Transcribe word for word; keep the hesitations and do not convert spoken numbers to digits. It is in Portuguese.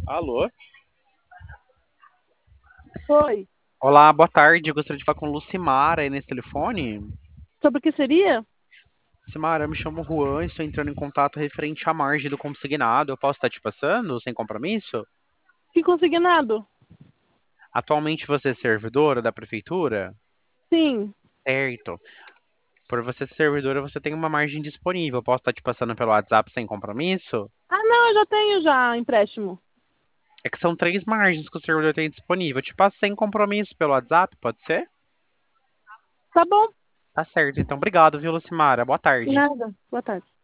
Alô? Oi. Olá, boa tarde. Eu gostaria de falar com Lucimara aí nesse telefone. Sobre o que seria? Lucimara, eu me chamo Juan, estou entrando em contato referente à margem do consignado. Eu posso estar te passando sem compromisso? Que consignado? Atualmente você é servidora da prefeitura? Sim. Certo. Por você ser servidora, você tem uma margem disponível. Eu posso estar te passando pelo WhatsApp sem compromisso? Ah, não, eu já tenho já empréstimo. É que são três margens que o servidor tem disponível. Eu te passo sem compromisso pelo WhatsApp, pode ser? Tá bom. Tá certo. Então, obrigado, viu, Lucimara? Boa tarde. Nada. Boa tarde.